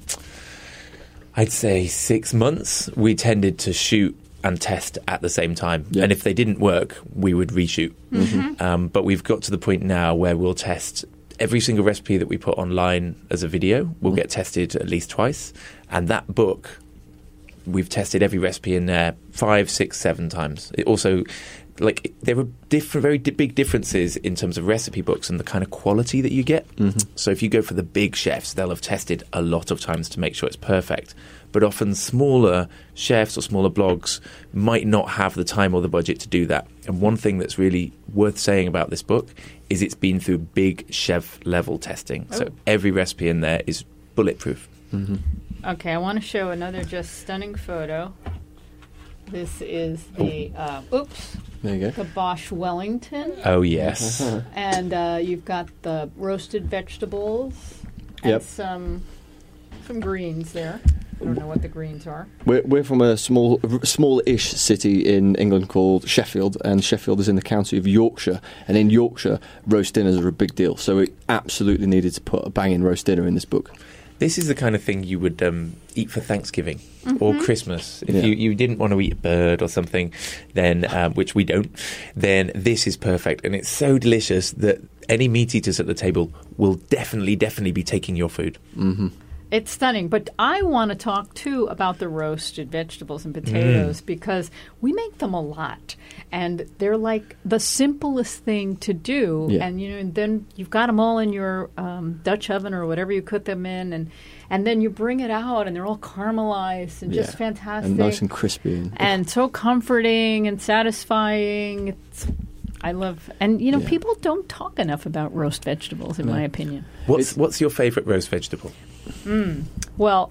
I'd say 6 months, we tended to shoot and test at the same time. Yep. And if they didn't work, we would reshoot. But we've got to the point now where we'll test every single recipe that we put online as a video will get tested at least twice. And that book, we've tested every recipe in there 5, 6, 7 times. It also, like there are big differences in terms of recipe books and the kind of quality that you get. So if you go for the big chefs, they'll have tested a lot of times to make sure it's perfect. But often smaller chefs or smaller blogs might not have the time or the budget to do that. And one thing that's really worth saying about this book is it's been through big chef level testing. So every recipe in there is bulletproof. Okay, I want to show another just stunning photo. This is the There you go. the Bosch Wellington, Oh, yes. and you've got the roasted vegetables and Yep. some greens there. I don't know what the greens are. We're from a small-ish city in England called Sheffield, and Sheffield is in the county of Yorkshire. And in Yorkshire, roast dinners are a big deal. So we absolutely needed to put a banging roast dinner in this book. This is the kind of thing you would eat for Thanksgiving or Christmas. If Yeah. you didn't want to eat a bird or something, then which we don't, then this is perfect. And it's so delicious that any meat eaters at the table will definitely be taking your food. It's stunning, but I want to talk too about the roasted vegetables and potatoes because we make them a lot, and they're like the simplest thing to do. Yeah. And then you've got them all in your Dutch oven or whatever you cook them in, and then you bring it out, and they're all caramelized and just fantastic, And nice and crispy. and so comforting and satisfying. I love, and people don't talk enough about roast vegetables, in my opinion. What's your favourite roast vegetable? Well,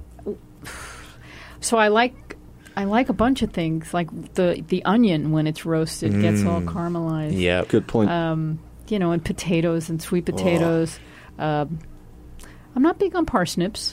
so I like a bunch of things, like the onion when it's roasted gets all caramelized. Yeah. Good point. And potatoes and sweet potatoes. I'm not big on parsnips.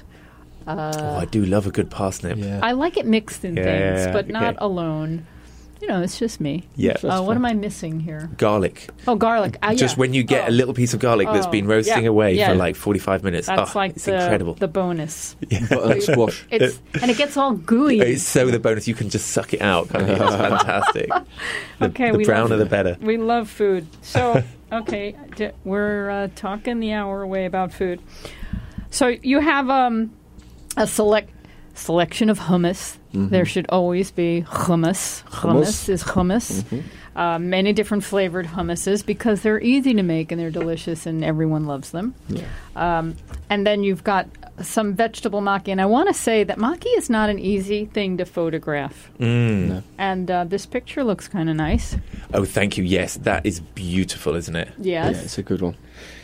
I do love a good parsnip. yeah. I like it mixed in things, but not okay. alone. It's just me. Yeah. What am I missing here? Garlic. Oh, garlic. Just when you get a little piece of garlic that's been roasting away for like 45 minutes. That's like it's incredible. the bonus. Butternut squash. And it gets all gooey. It's so the bonus. You can just suck it out. Can't you? It's fantastic. The we browner love, the better. We love food. So, okay, we're talking the hour away about food. So you have a selection of hummus. There should always be hummus. Hummus is hummus. Many different flavored hummuses because they're easy to make and they're delicious and everyone loves them. Yeah. And then you've got some vegetable maki. And I want to say that maki is not an easy thing to photograph. No. And this picture looks kind of nice. Oh, thank you. Yes, that is beautiful, isn't it? Yes. Yeah, it's a good one.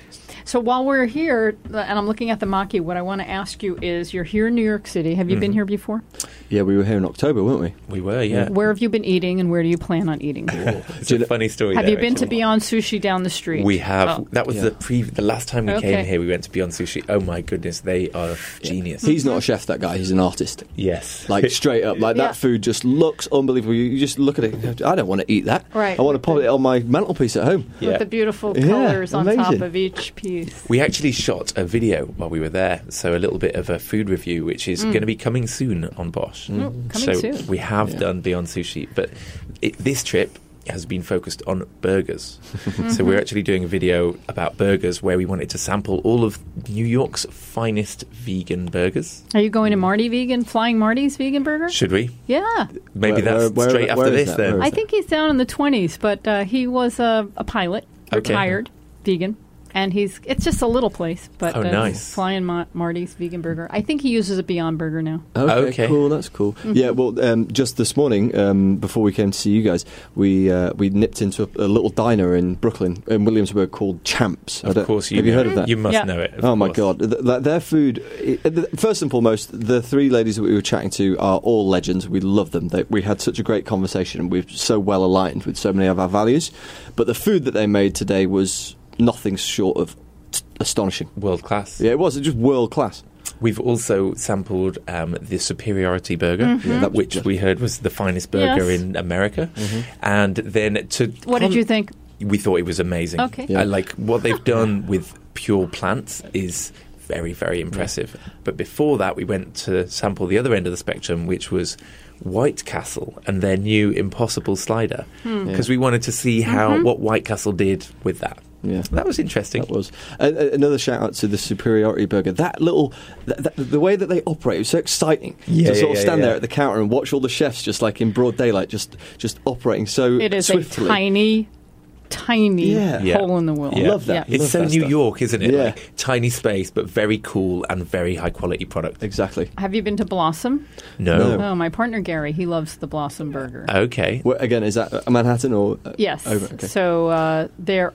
So while we're here, and I'm looking at the maki, what I want to ask you is, you're here in New York City. Have you been here before? Yeah, we were here in October, weren't we? We were, yeah. Where have you been eating, and where do you plan on eating? It's a funny story. Have there, you been to actually. Beyond Sushi down the street? We have. Oh. That was Yeah. the last time we Okay. came here. We went to Beyond Sushi. Oh my goodness, they are genius. He's not a chef, that guy. He's an artist. Yes, Like, straight up. Like, Yeah. that food just looks unbelievable. You just look at it and go, I don't want to eat that. Right. I want to pop it on my mantelpiece at home. Yeah. With the beautiful Yeah, colors on top amazing. of each piece. We actually shot a video while we were there, so a little bit of a food review, which is going to be coming soon on Bosch. Coming so soon. we have done Beyond Sushi, but this trip has been focused on burgers. So we're actually doing a video about burgers where we wanted to sample all of New York's finest vegan burgers. Are you going to Flying Marty's Vegan Burger? Should we? Yeah. Maybe Where- that's where- straight where after is this that? then. Where is I think he's down in the 20s, but he was a pilot, Okay. retired, vegan. And it's just a little place, but Oh, nice. Flying Marty's Vegan Burger. I think he uses a Beyond Burger now. Okay. Cool. That's cool. Yeah. Well, just this morning, before we came to see you guys, we nipped into a little diner in Brooklyn, in Williamsburg, called Champs. Of course, have you heard of that? You must Yeah. know it. of Oh my course. God! Their food. First and foremost, the three ladies that we were chatting to are all legends. We love them. We had such a great conversation, and we're so well aligned with so many of our values. But the food that they made today was nothing short of astonishing. World class. Yeah, it was just world class. We've also sampled the Superiority Burger, which we heard was the finest burger Yes. in America. And then What did you think? We thought it was amazing. Okay. Yeah. I like what they've done with pure plants is very, very impressive. But before that, we went to sample the other end of the spectrum, which was White Castle and their new Impossible Slider, because we wanted to see what White Castle did with that. Yeah. That was interesting. That was another shout out to the Superiority Burger. That little, the way that they operate was so exciting. Yeah, to sort of yeah, stand yeah. there at the counter and watch all the chefs just like in broad daylight, just operating so It is swiftly. a tiny Yeah. hole in the wall. I love that. Yeah. It's Love so that New stuff. York, isn't it? Yeah. Like, tiny space, but very cool and very high quality product. Exactly. Have you been to Blossom? No. No. Oh, my partner Gary, he loves the Blossom Burger. Okay. Well, again, is that a Manhattan or Yes. Okay. So they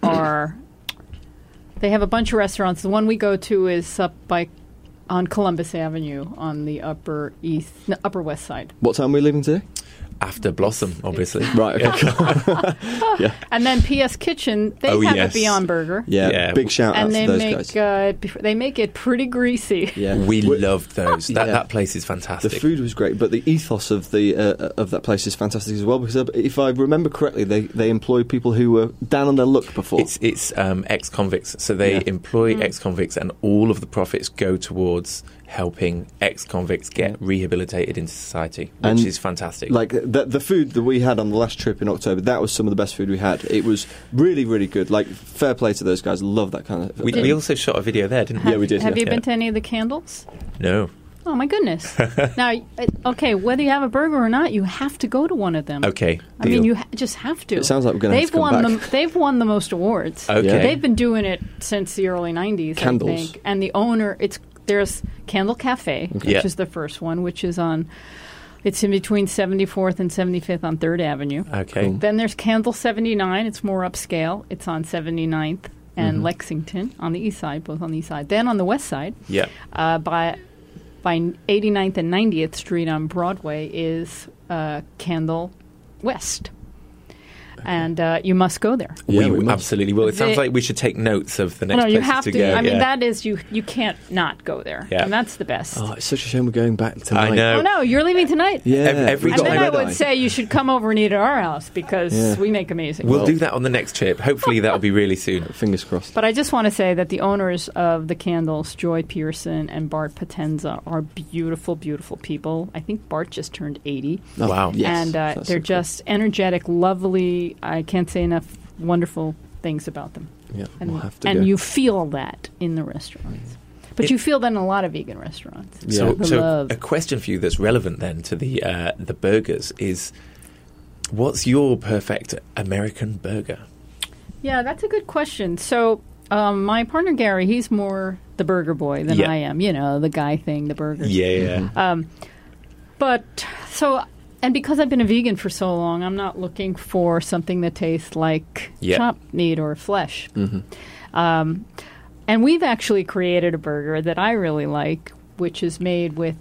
have a bunch of restaurants. The one we go to is up on Columbus Avenue on the Upper West Side. What time are we leaving today? After Blossom, obviously. Right. Okay. Yeah. And then P.S. Kitchen, they Oh, have yes. a Beyond Burger. Yeah. Yeah. Big shout out And to they those make guys. they make it pretty greasy. Yeah. We loved those. Yeah. That place is The fantastic. food was great, but the ethos of that place is fantastic as well. Because if I remember correctly, they employ people who were down on their luck before. It's ex-convicts, so they Yeah. employ ex-convicts, and all of the profits go towards helping ex-convicts get rehabilitated into society, which And, is fantastic. Like the food that we had on the last trip in October, that was some of the best food we had. It was really, really good. Like, fair play to those guys. Love that kind of. we also shot a video there, didn't we? Yeah, we did. Have yeah. you been to any of the candles? No. Oh my goodness! Now, okay, whether you have a burger or not, you have to go to one of them. Okay. I mean, deal. you just have to. It sounds like we're gonna have They've to come won back. They've won the most awards. Okay. Yeah. They've been doing it since the early '90s, Candles. I think. And the owner, there's Candle Cafe, which Yeah. is the first one, which is it's in between 74th and 75th on 3rd Avenue. Okay. Cool. Then there's Candle 79. It's more upscale. It's on 79th and Mm-hmm. Lexington on the east side, both on the east side. Then on the west side, Yeah. by 89th and 90th Street on Broadway is Candle West. And you must go there. Yeah, we we must. absolutely will. It sounds They- like we should take notes of the next No, you places have to to. go. I mean, yeah. that is you can't not go there. Yeah. And that's the best. Oh, it's such a shame we're going back tonight. I know. Oh, no, you're leaving tonight? Yeah. Every we've And got then I red would eye. say you should come over and eat at our house because Yeah. we make amazing. We'll Well- do that on the next trip. Hopefully that'll be really soon. Fingers crossed. But I just want to say that the owners of the Candles, Joy Pearson and Bart Potenza, are beautiful, beautiful people. I think Bart just turned 80. Oh, Wow. yes. And That's they're so cool. just energetic, lovely. I can't say enough wonderful things about them. Yeah, And, we'll have to and go. you feel that in the restaurants. But It- you feel that in a lot of vegan restaurants. Yeah. The So love. a question for you that's relevant then to the burgers is, what's your perfect American burger? Yeah, that's a good question. So my partner Gary, he's more the burger boy than Yeah. I am. You know, the guy thing, the burgers. Yeah. But so, and because I've been a vegan for so long, I'm not looking for something that tastes like Yeah. chopped meat or flesh. Mm-hmm. And we've actually created a burger that I really like, which is made with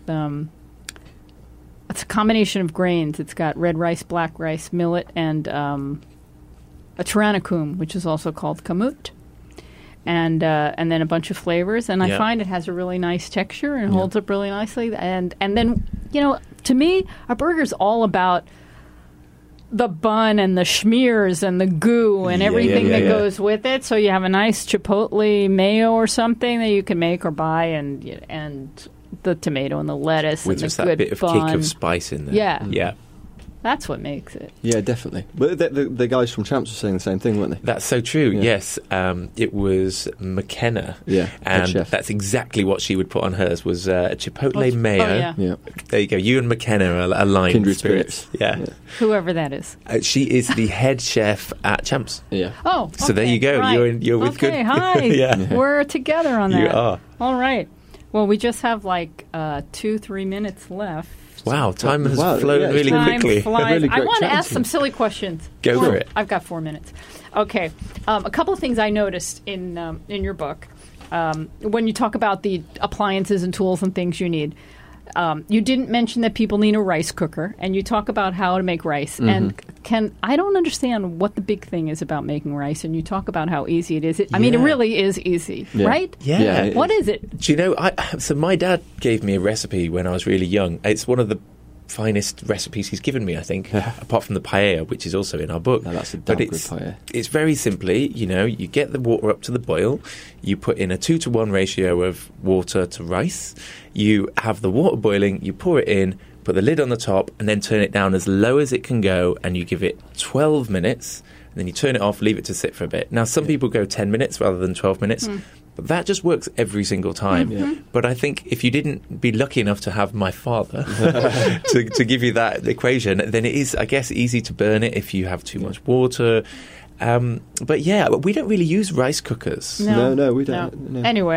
it's a combination of grains. It's got red rice, black rice, millet, and a Tyrannicum, which is also called kamut. And then a bunch of flavors, and I Yeah. find it has a really nice texture and holds up really nicely. And then, you know, to me, a burger's all about the bun and the schmears and the goo and Yeah, everything yeah, that yeah. goes with it. So you have a nice chipotle mayo or something that you can make or buy, and the tomato and the lettuce With and just the that good bit of bun. kick of spice in there. Yeah. Yeah. That's what makes it. Yeah, definitely. But the guys from Champs were saying the same thing, weren't they? That's so true. Yeah. Yes, it was McKenna. Yeah, head and chef. that's exactly what she would put on hers was chipotle Oh, mayo. oh, yeah. Yeah. There you go. You and McKenna are aligned Kindred spirits. Yeah. Yeah. Whoever that is. She is the head chef at Champs. Yeah. Oh, So there okay, you go. right. You're with okay, good. hi. Yeah. We're together on that. You are. All right. Well, we just have like 2-3 minutes left. Wow, time has Wow, flown yeah, it's really Time quickly. flies. Really I great want to chatting ask to some you. silly questions. Go for it. I've got 4 minutes. Okay. A couple of things I noticed in your book when you talk about the appliances and tools and things you need. You didn't mention that people need a rice cooker, and you talk about how to make rice. Mm-hmm. And I don't understand what the big thing is about making rice, and you talk about how easy it is. I mean, it Yeah. really is easy, Yeah. right? Yeah. Yeah, What is it? Do you know, so my dad gave me a recipe when I was really young. It's one of the finest recipes he's given me, I think, apart from the paella, which is also in our book. No, that's a damn but good paella. it's very simply, you get the water up to the boil, you put in a 2-to-1 ratio of water to rice, you have the water boiling, you pour it in, put the lid on the top, and then turn it down as low as it can go, and you give it 12 minutes, and then you turn it off, leave it to sit for a bit. Now, some people go 10 minutes rather than 12 minutes. But that just works every single time. But I think if you didn't be lucky enough to have my father to give you that equation, then it is, I guess, easy to burn it if you have too much water. But yeah, we don't really use rice cookers. No, we don't. No. Anyway,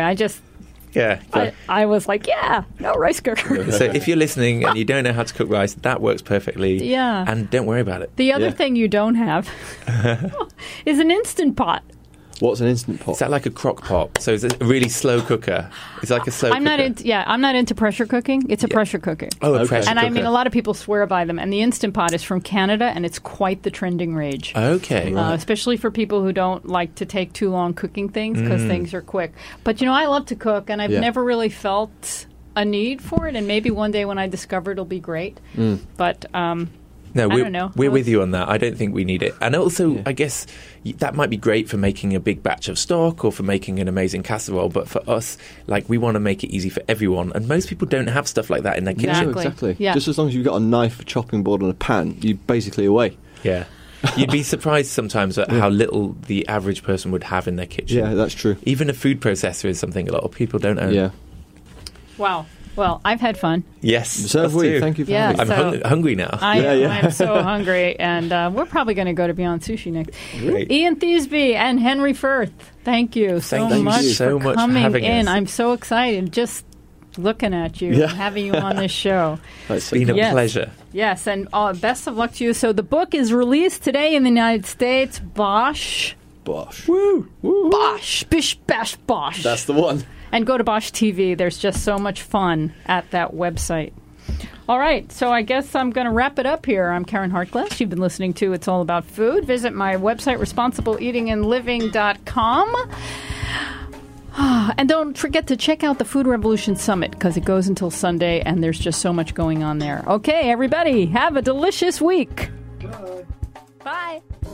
I was like, no rice cooker. So if you're listening and you don't know how to cook rice, that works perfectly. Yeah. And don't worry about it. The other thing you don't have is an Instant Pot. What's an Instant Pot? Is that like a crock pot? So it's a really slow cooker. It's like a slow cooker. I'm not into pressure cooking. It's a pressure cooker. Oh, a pressure and cooker. I mean, a lot of people swear by them. And the Instant Pot is from Canada, and it's quite the trending rage. Okay. Especially for people who don't like to take too long cooking things because things are quick. But, I love to cook, and I've never really felt a need for it. And maybe one day when I discover it, it'll be great. But... No, I don't know. We're with you on that. I don't think we need it. And also, I guess that might be great for making a big batch of stock or for making an amazing casserole. But for us, we want to make it easy for everyone. And most people don't have stuff like that in their kitchen. No, exactly. Yeah. Just as long as you've got a knife, a chopping board, and a pan, you're basically away. Yeah. You'd be surprised sometimes at how little the average person would have in their kitchen. Yeah, that's true. Even a food processor is something a lot of people don't own. Yeah. Wow. Well, I've had fun. Yes. So have we. Thank you for having me. I'm hungry now. I'm so hungry, and we're probably going to go to Beyond Sushi next. Great. Ian Thiesby and Henry Firth, thank you so much for coming in. I'm so excited just looking at you and having you on this show. It's been a pleasure. Yes, and best of luck to you. So the book is released today in the United States. Bosch. Woo! Bosch. Bish, bash, Bosch. That's the one. And go to Bosch TV. There's just so much fun at that website. All right, so I guess I'm going to wrap it up here. I'm Karen Hartglass. You've been listening to It's All About Food. Visit my website, responsibleeatingandliving.com. And don't forget to check out the Food Revolution Summit because it goes until Sunday, and there's just so much going on there. Okay, everybody, have a delicious week. Bye. Bye.